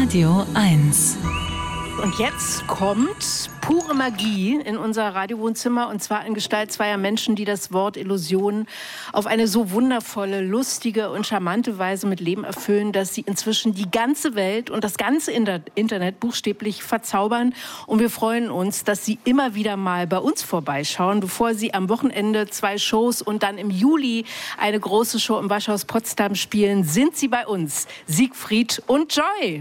Radio 1. Und jetzt kommt pure Magie in unser Radiowohnzimmer, und zwar in Gestalt zweier Menschen, die das Wort Illusion auf eine so wundervolle, lustige und charmante Weise mit Leben erfüllen, dass sie inzwischen die ganze Welt und das ganze Internet buchstäblich verzaubern. Und wir freuen uns, dass sie immer wieder mal bei uns vorbeischauen, bevor sie am Wochenende 2 Shows und dann im Juli eine große Show im Waschhaus Potsdam spielen. Sind sie bei uns, Siegfried und Joy.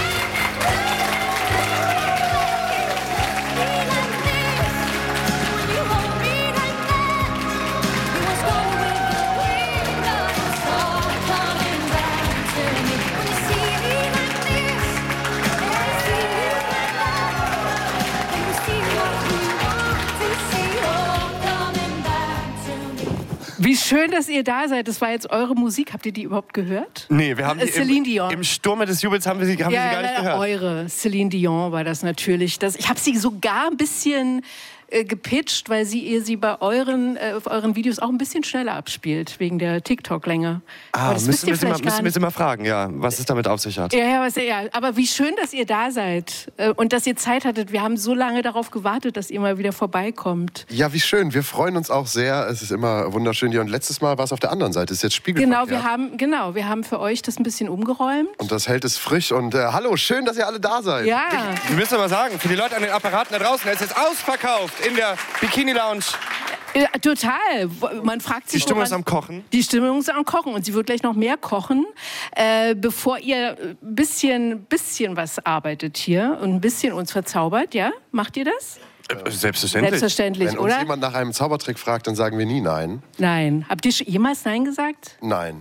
Wie schön, dass ihr da seid. Das war jetzt eure Musik. Habt ihr die überhaupt gehört? Nee, wir haben Celine Dion. Im Sturme des Jubels haben wir sie gar nicht gehört. Eure Celine Dion war das natürlich. Ich habe sie sogar ein bisschen gepitcht, weil ihr sie bei euren Videos auch ein bisschen schneller abspielt, wegen der TikTok-Länge. Müssen wir sie mal fragen, ja, was es damit auf sich hat. Ja, aber wie schön, dass ihr da seid und dass ihr Zeit hattet. Wir haben so lange darauf gewartet, dass ihr mal wieder vorbeikommt. Ja, wie schön. Wir freuen uns auch sehr. Es ist immer wunderschön hier. Und letztes Mal war es auf der anderen Seite. Es ist jetzt spiegelverkehrt. Wir haben für euch das ein bisschen umgeräumt. Und das hält es frisch. Und hallo, schön, dass ihr alle da seid. Ja. Wir müssen mal sagen, für die Leute an den Apparaten da draußen, es ist ausverkauft in der Bikini Lounge. Ja, total. Man fragt sich, die Stimmung ist am Kochen. Die Stimmung ist am Kochen und sie wird gleich noch mehr kochen, bevor ihr ein bisschen was arbeitet hier und ein bisschen uns verzaubert. Ja, macht ihr das? Selbstverständlich. Wenn uns jemand nach einem Zaubertrick fragt, dann sagen wir nie nein. Nein. Habt ihr jemals nein gesagt? Nein.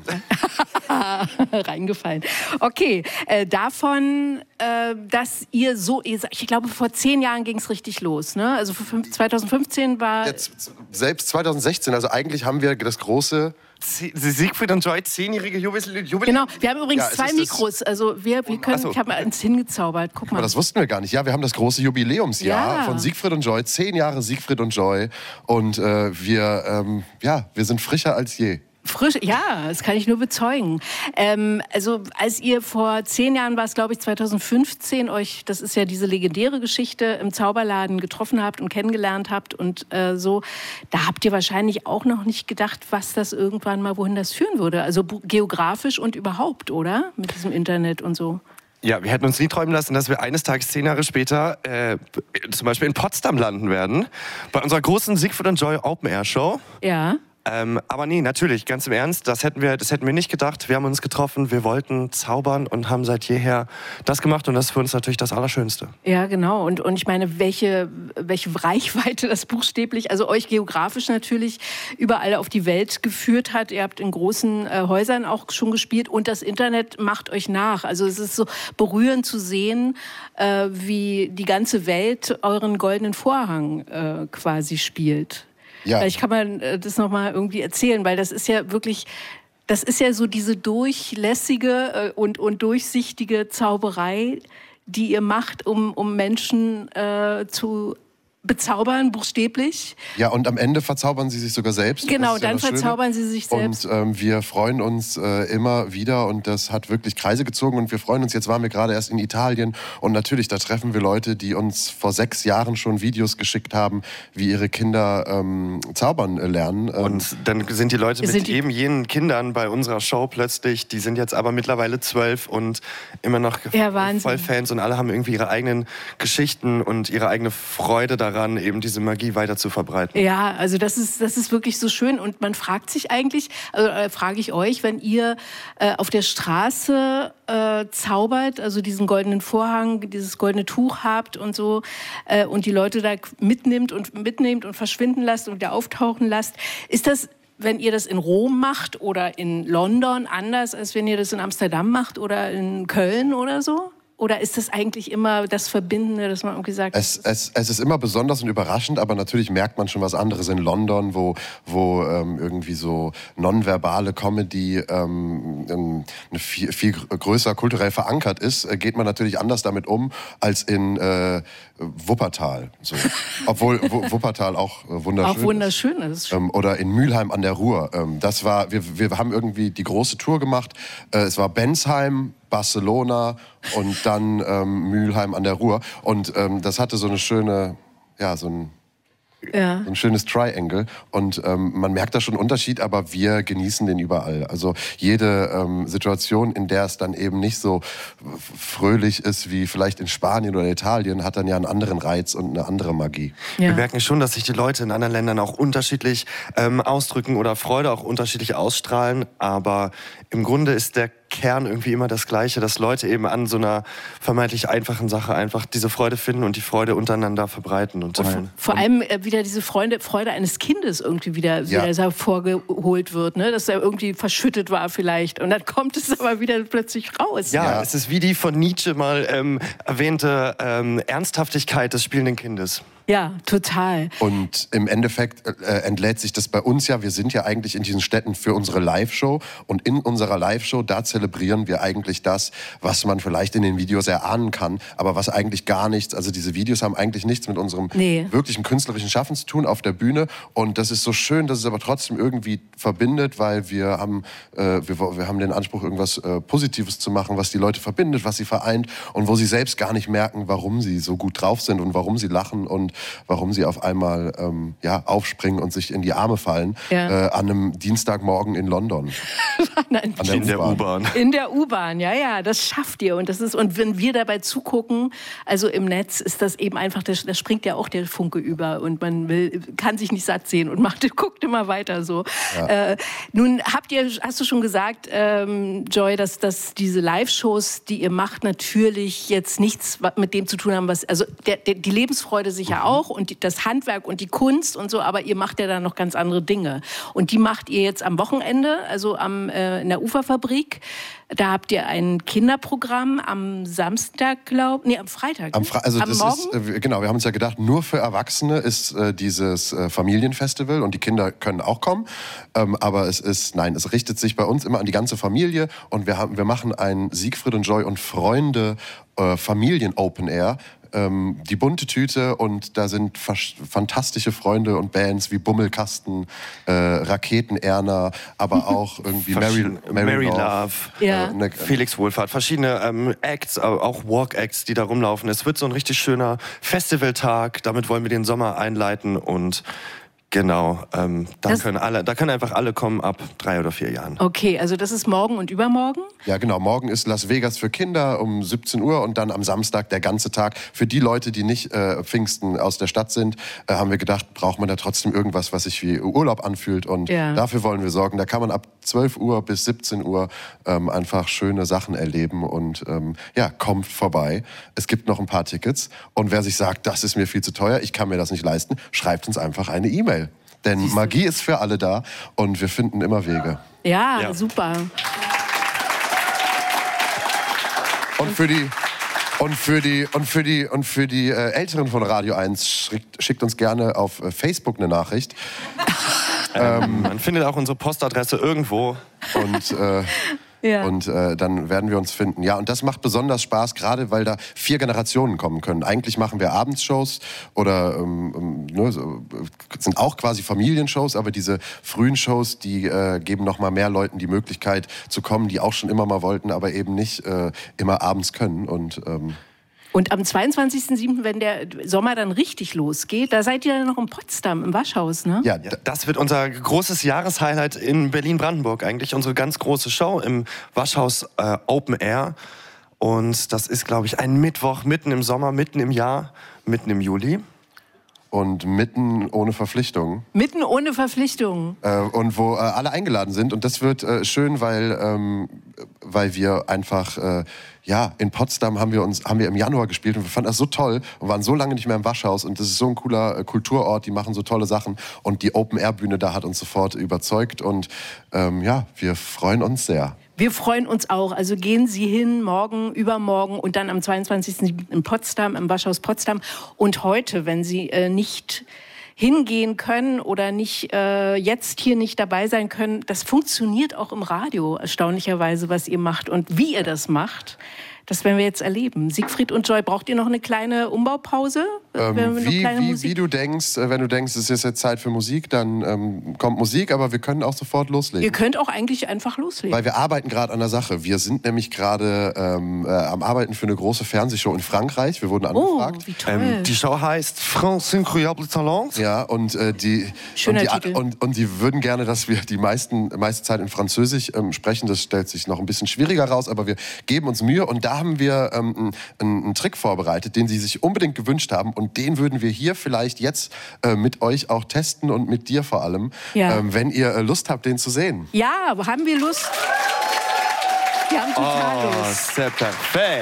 Reingefallen. Okay, davon, dass ich glaube, vor 10 Jahren ging es richtig los, ne? Also 2015 war... Selbst 2016, also eigentlich haben wir das große... Siegfried und Joy, 10-jährige Jubiläum. Genau, wir haben übrigens 2 Mikros, also wir können, ich habe mal eins hingezaubert, guck mal. Aber das wussten wir gar nicht. Ja, wir haben das große Jubiläumsjahr von Siegfried und Joy, 10 Jahre Siegfried und Joy, und wir sind frischer als je. Frisch, ja, das kann ich nur bezeugen. Also als ihr vor 10 Jahren war es, glaube ich, 2015, das ist ja diese legendäre Geschichte, im Zauberladen getroffen habt und kennengelernt habt und da habt ihr wahrscheinlich auch noch nicht gedacht, was das irgendwann mal, wohin das führen würde. Also geografisch und überhaupt, oder? Mit diesem Internet und so. Ja, wir hätten uns nie träumen lassen, dass wir eines Tages 10 Jahre später zum Beispiel in Potsdam landen werden, bei unserer großen Siegfried und Joy Open Air Show. Ja. Aber nee, natürlich, ganz im Ernst, das hätten wir nicht gedacht. Wir haben uns getroffen, wir wollten zaubern und haben seit jeher das gemacht, und das ist für uns natürlich das Allerschönste. Ja, genau. Und ich meine, welche Reichweite das buchstäblich, also euch geografisch natürlich überall auf die Welt geführt hat. Ihr habt in großen Häusern auch schon gespielt und das Internet macht euch nach. Also es ist so berührend zu sehen, wie die ganze Welt euren goldenen Vorhang quasi spielt. Ja. Vielleicht kann man das nochmal irgendwie erzählen, weil das ist ja so diese durchlässige und durchsichtige Zauberei, die ihr macht, um Menschen zu bezaubern, buchstäblich. Ja, und am Ende verzaubern sie sich sogar selbst. Genau, dann verzaubern sie sich selbst. Und wir freuen uns immer wieder, und das hat wirklich Kreise gezogen, und wir freuen uns, jetzt waren wir gerade erst in Italien, und natürlich, da treffen wir Leute, die uns vor 6 Jahren schon Videos geschickt haben, wie ihre Kinder zaubern lernen. Und dann sind die Leute mit eben jenen Kindern bei unserer Show plötzlich, die sind jetzt aber mittlerweile 12 und immer noch voll Fans, und alle haben irgendwie ihre eigenen Geschichten und ihre eigene Freude daran, eben diese Magie weiter zu verbreiten. Ja, also das ist wirklich so schön, und man fragt sich eigentlich, frage ich euch, wenn ihr auf der Straße zaubert, also diesen goldenen Vorhang, dieses goldene Tuch habt und so, und die Leute da mitnehmt und verschwinden lasst und wieder auftauchen lasst, ist das, wenn ihr das in Rom macht oder in London, anders, als wenn ihr das in Amsterdam macht oder in Köln oder so? Oder ist das eigentlich immer das Verbindende, dass man irgendwie sagt... Es ist immer besonders und überraschend, aber natürlich merkt man schon was anderes in London, wo irgendwie so nonverbale Comedy eine viel größer kulturell verankert ist, geht man natürlich anders damit um als in Wuppertal. So. Obwohl Wuppertal auch wunderschön ist. Oder in Mülheim an der Ruhr. Wir haben irgendwie die große Tour gemacht. Es war Bensheim, Barcelona und dann Mülheim an der Ruhr. Und das hatte so eine schöne, so ein schönes Triangle. Und man merkt da schon einen Unterschied, aber wir genießen den überall. Also jede Situation, in der es dann eben nicht so fröhlich ist wie vielleicht in Spanien oder Italien, hat dann ja einen anderen Reiz und eine andere Magie. Ja. Wir merken schon, dass sich die Leute in anderen Ländern auch unterschiedlich ausdrücken oder Freude auch unterschiedlich ausstrahlen. Aber im Grunde ist der Kern irgendwie immer das Gleiche, dass Leute eben an so einer vermeintlich einfachen Sache einfach diese Freude finden und die Freude untereinander verbreiten. Und vor allem wieder diese Freude eines Kindes irgendwie wieder hervorgeholt wird, ne? Dass er irgendwie verschüttet war vielleicht und dann kommt es aber wieder plötzlich raus. Ja, es ist wie die von Nietzsche mal erwähnte Ernsthaftigkeit des spielenden Kindes. Ja, total. Und im Endeffekt entlädt sich das bei uns ja. Wir sind ja eigentlich in diesen Städten für unsere Live-Show. Und in unserer Live-Show, da zelebrieren wir eigentlich das, was man vielleicht in den Videos erahnen kann, aber was eigentlich gar nichts, also diese Videos haben eigentlich nichts mit unserem wirklichen künstlerischen Schaffen zu tun auf der Bühne. Und das ist so schön, dass es aber trotzdem irgendwie verbindet, weil wir haben den Anspruch, irgendwas Positives zu machen, was die Leute verbindet, was sie vereint und wo sie selbst gar nicht merken, warum sie so gut drauf sind und warum sie lachen und warum sie auf einmal aufspringen und sich in die Arme fallen an einem Dienstagmorgen in London. In der U-Bahn. In der U-Bahn, ja, das schafft ihr. Und wenn wir dabei zugucken, also im Netz, ist das eben einfach, da springt ja auch der Funke über und man kann sich nicht satt sehen und guckt immer weiter so. Ja. Nun hast du schon gesagt, Joy, dass diese Live-Shows, die ihr macht, natürlich jetzt nichts mit dem zu tun haben, also die Lebensfreude sicher auch und das Handwerk und die Kunst und so, aber ihr macht ja dann noch ganz andere Dinge. Und die macht ihr jetzt am Wochenende, also in der Uferfabrik. Da habt ihr ein Kinderprogramm am Samstag, am Freitag. Am Morgen? Genau, wir haben uns ja gedacht, nur für Erwachsene ist dieses Familienfestival und die Kinder können auch kommen. Aber es richtet sich bei uns immer an die ganze Familie und wir machen ein Siegfried und Joy und Freunde Familien-Open Air. Die bunte Tüte und da sind fantastische Freunde und Bands wie Bummelkasten, Raketen-Erna, aber auch irgendwie Mary Love, Felix Wohlfahrt, verschiedene Acts, auch Walk-Acts, die da rumlaufen. Es wird so ein richtig schöner Festivaltag, damit wollen wir den Sommer einleiten und genau, da können einfach alle kommen ab 3 oder 4 Jahren. Okay, also das ist morgen und übermorgen? Ja, genau. Morgen ist Las Vegas für Kinder um 17 Uhr und dann am Samstag der ganze Tag. Für die Leute, die nicht Pfingsten aus der Stadt sind, haben wir gedacht, braucht man da trotzdem irgendwas, was sich wie Urlaub anfühlt und dafür wollen wir sorgen. Da kann man ab 12 Uhr bis 17 Uhr einfach schöne Sachen erleben und kommt vorbei. Es gibt noch ein paar Tickets und wer sich sagt, das ist mir viel zu teuer, ich kann mir das nicht leisten, schreibt uns einfach eine E-Mail. Denn Magie ist für alle da und wir finden immer Wege. Ja, super. Und für die Älteren von Radio 1 schickt uns gerne auf Facebook eine Nachricht. Man findet auch unsere Postadresse irgendwo. Und dann werden wir uns finden. Ja, und das macht besonders Spaß, gerade weil da 4 Generationen kommen können. Eigentlich machen wir Abendsshows oder sind auch quasi Familienshows, aber diese frühen Shows, die geben noch mal mehr Leuten die Möglichkeit zu kommen, die auch schon immer mal wollten, aber eben nicht immer abends können. Und am 22.07., wenn der Sommer dann richtig losgeht, da seid ihr dann noch in Potsdam im Waschhaus, ne? Ja, das wird unser großes Jahreshighlight in Berlin-Brandenburg eigentlich. Unsere ganz große Show im Waschhaus Open Air. Und das ist, glaube ich, ein Mittwoch mitten im Sommer, mitten im Jahr, mitten im Juli. Und mitten ohne Verpflichtungen. Mitten ohne Verpflichtungen. Und wo alle eingeladen sind. Und das wird schön, weil wir einfach, in Potsdam haben wir im Januar gespielt und wir fanden das so toll und waren so lange nicht mehr im Waschhaus. Und das ist so ein cooler Kulturort, die machen so tolle Sachen. Und die Open-Air-Bühne da hat uns sofort überzeugt. Und wir freuen uns sehr. Wir freuen uns auch. Also gehen Sie hin, morgen, übermorgen und dann am 22. in Potsdam, im Waschhaus Potsdam. Und heute, wenn Sie nicht hingehen können oder nicht jetzt hier nicht dabei sein können, das funktioniert auch im Radio, erstaunlicherweise, was ihr macht und wie ihr das macht. Das werden wir jetzt erleben. Siegfried und Joy, braucht ihr noch eine kleine Umbaupause? Wie du denkst, wenn du denkst, es ist jetzt Zeit für Musik, dann kommt Musik, aber wir können auch sofort loslegen. Ihr könnt auch eigentlich einfach loslegen. Weil wir arbeiten gerade an der Sache. Wir sind nämlich gerade am Arbeiten für eine große Fernsehshow in Frankreich. Wir wurden angefragt. Oh, wie toll. Die Show heißt France Incroyable Talent. Ja, und die würden gerne, dass wir die meiste Zeit in Französisch sprechen. Das stellt sich noch ein bisschen schwieriger raus, aber wir geben uns Mühe. Und da haben wir einen Trick vorbereitet, den sie sich unbedingt gewünscht haben. Und den würden wir hier vielleicht jetzt mit euch auch testen und mit dir vor allem, wenn ihr Lust habt, den zu sehen. Ja, haben wir Lust? Wir haben total Lust. C'est parfait.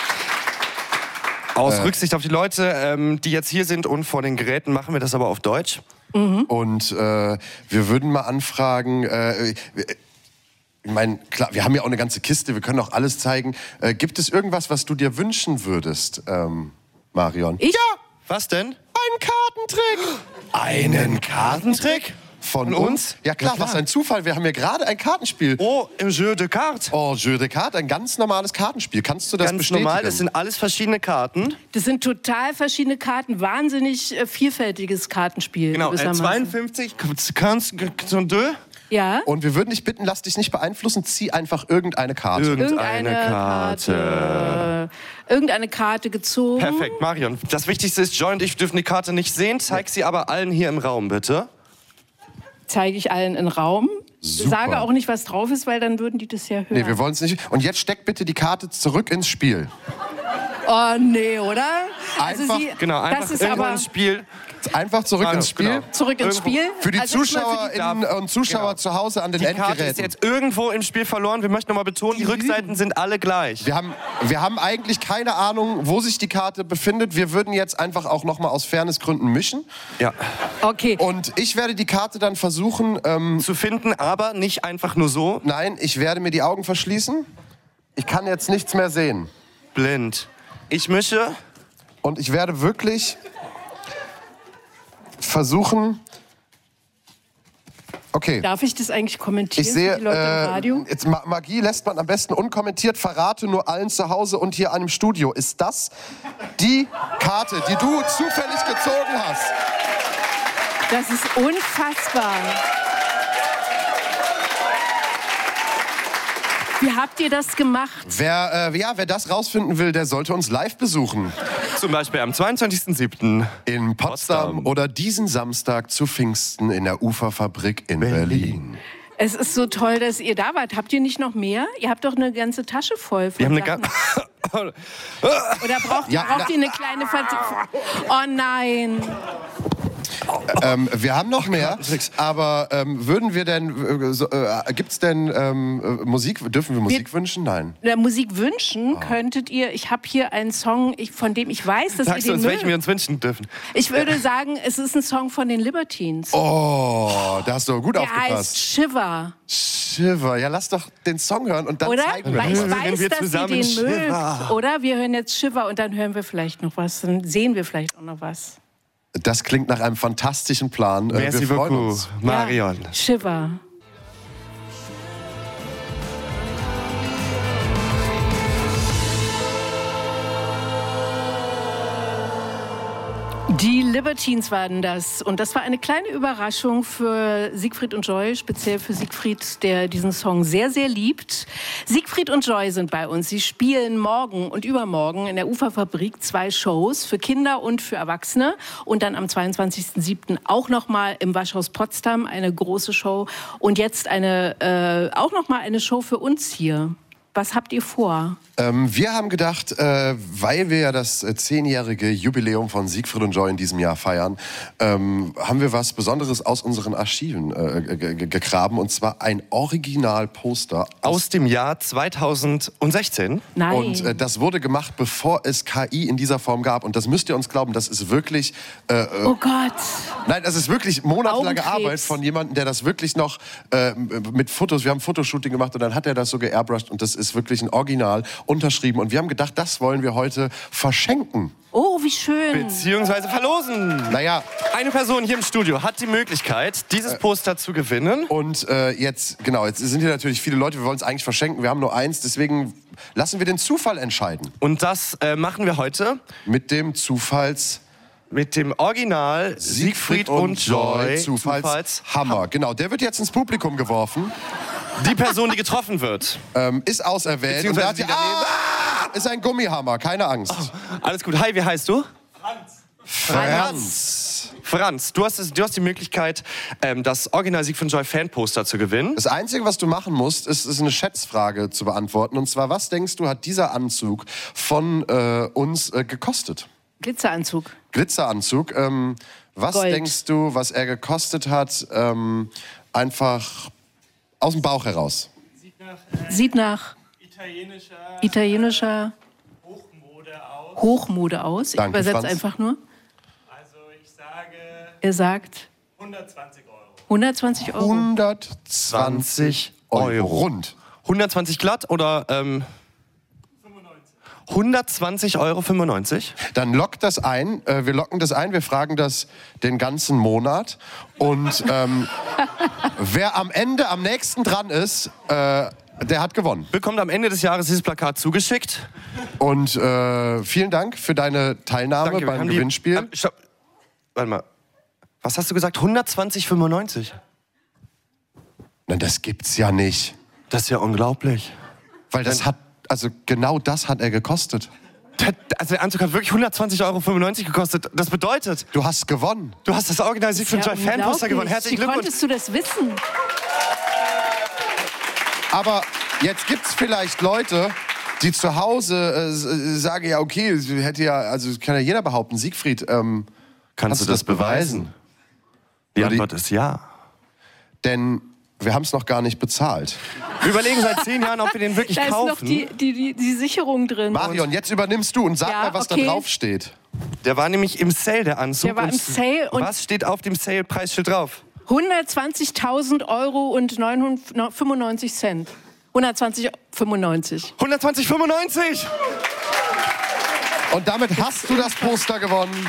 Aus Rücksicht auf die Leute, die jetzt hier sind und vor den Geräten, machen wir das aber auf Deutsch. Mhm. Und wir würden mal anfragen... Ich meine, klar, wir haben ja auch eine ganze Kiste, wir können auch alles zeigen. Gibt es irgendwas, was du dir wünschen würdest, Marion? Ich? Ja! Was denn? Einen Kartentrick! Einen Kartentrick? Von uns? Ja klar, was ein Zufall. Wir haben ja gerade ein Kartenspiel. Oh, im Jeu de Cartes. Oh, Jeu de Cartes, ein ganz normales Kartenspiel. Kannst du das bestätigen? Ganz normal, das sind alles verschiedene Karten. Das sind total verschiedene Karten. Wahnsinnig vielfältiges Kartenspiel. Genau, 52, Cartes deux. Ja. Und wir würden dich bitten, lass dich nicht beeinflussen, zieh einfach irgendeine Karte. Irgendeine Karte. Irgendeine Karte gezogen. Perfekt, Marion. Das Wichtigste ist, Joy und ich dürfen die Karte nicht sehen. Zeig sie aber allen hier im Raum, bitte. Zeige ich allen im Raum. Super. Sage auch nicht, was drauf ist, weil dann würden die das ja hören. Nee, wir wollen es nicht. Und jetzt steck bitte die Karte zurück ins Spiel. Oh, nee, oder? Einfach, einfach das ist irgendwo aber ins Spiel. Einfach zurück ins Spiel. Genau. Zurück ins Spiel. Für die Also Zuschauerinnen und Zuschauer zu Hause an den Die Karte Endgeräten. ist jetzt irgendwo im Spiel verloren. Wir möchten nochmal betonen, die Rückseiten sind alle gleich. Wir haben eigentlich keine Ahnung, wo sich die Karte befindet. Wir würden jetzt einfach auch nochmal aus Fairnessgründen mischen. Ja. Okay. Und ich werde die Karte dann versuchen... zu finden, aber nicht einfach nur so. Nein, ich werde mir die Augen verschließen. Ich kann jetzt nichts mehr sehen. Blind. Ich mische. Und ich werde wirklich versuchen... Okay. Darf ich das eigentlich kommentieren? Ich sehe, für die Leute im Radio? jetzt Magie lässt man am besten unkommentiert. Verrate nur allen zu Hause und hier an dem Studio. Ist das die Karte, die du zufällig gezogen hast? Das ist unfassbar. Wie habt ihr das gemacht? Wer das rausfinden will, der sollte uns live besuchen. Zum Beispiel am 22.07. In Potsdam oder diesen Samstag zu Pfingsten in der Uferfabrik in Berlin. Es ist so toll, dass ihr da wart. Habt ihr nicht noch mehr? Ihr habt doch eine ganze Tasche voll von Sachen. Oder braucht ihr eine kleine Oh nein. Wir haben noch mehr, aber würden wir denn, gibt's denn Musik, dürfen wir Musik wünschen? Nein. Musik wünschen könntet ihr, ich habe hier einen Song, von dem ich weiß, dass Sagst ihr du den uns, welchen wir uns wünschen dürfen? Ich würde sagen, es ist ein Song von den Libertines. Oh, da hast du gut aufgepasst. Der heißt Shiver. Shiver, ja lass doch den Song hören und dann zeigen wir Weil ich weiß, wir dass ihr den mögt. Oder wir hören jetzt Shiver und dann hören wir vielleicht noch was, dann sehen wir vielleicht auch noch was. Das klingt nach einem fantastischen Plan. Merci wir freuen beaucoup, uns. Marion. Ja, Shiver. Die Libertines waren das. Und das war eine kleine Überraschung für Siegfried und Joy, speziell für Siegfried, der diesen Song sehr, sehr liebt. Siegfried und Joy sind bei uns. Sie spielen morgen und übermorgen in der Uferfabrik 2 Shows für Kinder und für Erwachsene. Und dann am 22.07. auch nochmal im Waschhaus Potsdam eine große Show. Und jetzt auch nochmal eine Show für uns hier. Was habt ihr vor? Wir haben gedacht, weil wir ja das 10-jährige Jubiläum von Siegfried und Joy in diesem Jahr feiern, haben wir was Besonderes aus unseren Archiven gegraben. Und zwar ein Originalposter. Aus dem Jahr 2016. Nein. Und das wurde gemacht, bevor es KI in dieser Form gab. Und das müsst ihr uns glauben, das ist wirklich... oh Gott. Nein, das ist wirklich monatelange Arbeit von jemandem, der das wirklich noch mit Fotos... Wir haben ein Fotoshooting gemacht und dann hat er das so geairbrushed. Und das ist wirklich ein Original unterschrieben. Und wir haben gedacht, das wollen wir heute verschenken. Oh, wie schön. Beziehungsweise verlosen. Naja. Eine Person hier im Studio hat die Möglichkeit, dieses Poster zu gewinnen. Und jetzt sind hier natürlich viele Leute, wir wollen es eigentlich verschenken. Wir haben nur eins, deswegen lassen wir den Zufall entscheiden. Und das machen wir heute mit dem Original Siegfried und Joy Zufallshammer. Genau, der wird jetzt ins Publikum geworfen. Die Person, die getroffen wird, ist auserwählt. Und der hat ist ein Gummihammer, keine Angst. Oh, alles gut. Hi, wie heißt du? Franz, du hast die Möglichkeit, das Original Siegfried und Joy Fanposter zu gewinnen. Das Einzige, was du machen musst, ist eine Schätzfrage zu beantworten. Und zwar, was denkst du, hat dieser Anzug von uns gekostet? Glitzeranzug. Was Gold. Denkst du, was er gekostet hat? Einfach aus dem Bauch heraus. Sieht nach italienischer Hochmode aus. Ich Danke, übersetze Franz. einfach nur. Also ich sage... Er sagt 120 Euro. 120 Euro. 120 Euro. Rund. 120 glatt oder 120,95 Euro. Dann lockt das ein. Wir locken das ein. Wir fragen das den ganzen Monat. Und wer am nächsten dran ist, der hat gewonnen. Bekommt am Ende des Jahres dieses Plakat zugeschickt. Und vielen Dank für deine Teilnahme beim Gewinnspiel. Warte mal. Was hast du gesagt? 120,95? Nein, das gibt's ja nicht. Das ist ja unglaublich. Weil genau das hat er gekostet. Also der Anzug hat wirklich 120,95 Euro gekostet. Das bedeutet... Du hast gewonnen. Du hast das Original Siegfried und Joy Fanposter gewonnen. Herzlichen Glückwunsch. Wie konntest du das wissen? Aber jetzt gibt's vielleicht Leute, die zu Hause sagen, ja okay, kann ja jeder behaupten, Siegfried, kannst du das beweisen? Die Antwort ist ja. Denn wir haben es noch gar nicht bezahlt. Wir überlegen seit 10 Jahren, ob wir den wirklich kaufen. Da ist noch die Sicherung drin. Marion, jetzt übernimmst du und sag mal, was da drauf steht. Der war nämlich im Sale, der Anzug. Der war im Sale. Und was steht auf dem Sale-Preisschild drauf? 120.000 Euro und 95 Cent. 120,95. 120,95! Und damit hast du das Poster gewonnen.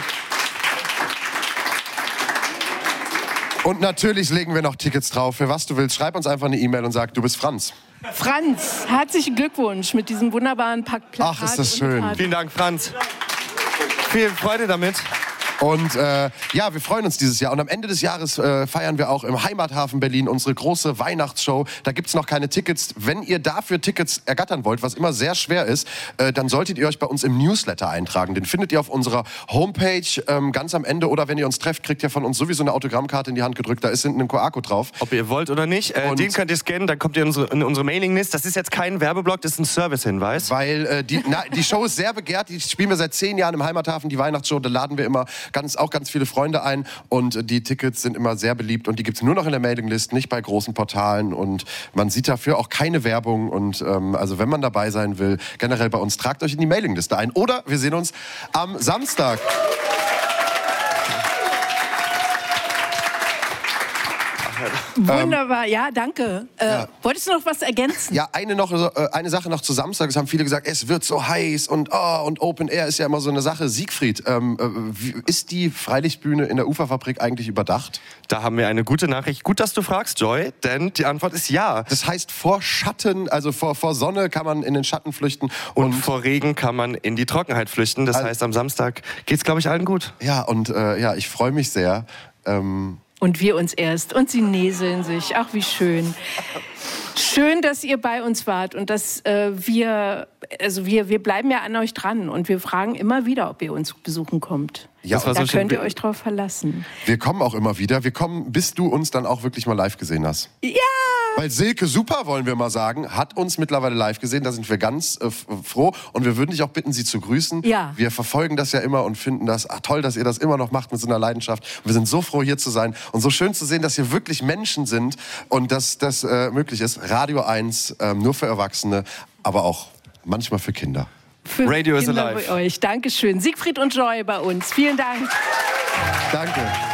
Und natürlich legen wir noch Tickets drauf. Für was du willst, schreib uns einfach eine E-Mail und sag, du bist Franz. Franz, herzlichen Glückwunsch mit diesem wunderbaren Plakat. Ach, ist das schön. Vielen Dank, Franz. Viel Freude damit. Und wir freuen uns dieses Jahr. Und am Ende des Jahres feiern wir auch im Heimathafen Berlin unsere große Weihnachtsshow. Da gibt's noch keine Tickets. Wenn ihr dafür Tickets ergattern wollt, was immer sehr schwer ist, dann solltet ihr euch bei uns im Newsletter eintragen. Den findet ihr auf unserer Homepage ganz am Ende. Oder wenn ihr uns trefft, kriegt ihr von uns sowieso eine Autogrammkarte in die Hand gedrückt. Da ist hinten ein QR-Code drauf. Ob ihr wollt oder nicht. Den könnt ihr scannen, dann kommt ihr in unsere Mailinglist. Das ist jetzt kein Werbeblock, das ist ein Servicehinweis. Weil die Show ist sehr begehrt. Die spielen wir seit 10 Jahren im Heimathafen, die Weihnachtsshow. Da laden wir immer auch ganz viele Freunde ein und die Tickets sind immer sehr beliebt und die gibt's nur noch in der Mailinglist, nicht bei großen Portalen und man sieht dafür auch keine Werbung und also wenn man dabei sein will, generell bei uns, tragt euch in die Mailingliste ein oder wir sehen uns am Samstag. Wunderbar, ja, danke. Wolltest du noch was ergänzen? Ja, eine Sache noch zu Samstag. Es haben viele gesagt, es wird so heiß und Open Air ist ja immer so eine Sache. Siegfried, ist die Freilichtbühne in der Uferfabrik eigentlich überdacht? Da haben wir eine gute Nachricht. Gut, dass du fragst, Joy, denn die Antwort ist ja. Das heißt, vor Schatten, also vor Sonne kann man in den Schatten flüchten. Und vor Regen kann man in die Trockenheit flüchten. Das heißt, am Samstag geht's, glaube ich, allen gut. Ja, und ich freue mich sehr. Und wir uns erst. Und sie näseln sich. Ach, wie schön. Schön, dass ihr bei uns wart und dass wir bleiben ja an euch dran und wir fragen immer wieder, ob ihr uns besuchen kommt. Ja, da könnt ihr euch drauf verlassen. Wir kommen auch immer wieder. Wir kommen, bis du uns dann auch wirklich mal live gesehen hast. Ja! Weil Silke Super, wollen wir mal sagen, hat uns mittlerweile live gesehen. Da sind wir ganz froh. Und wir würden dich auch bitten, sie zu grüßen. Ja. Wir verfolgen das ja immer und finden das toll, dass ihr das immer noch macht mit so einer Leidenschaft. Und wir sind so froh, hier zu sein. Und so schön zu sehen, dass hier wirklich Menschen sind und dass das möglich ist. Radio 1, nur für Erwachsene, aber auch manchmal für Kinder. Für Radio Kinder is alive. Bei euch. Dankeschön. Siegfried und Joy bei uns. Vielen Dank. Danke.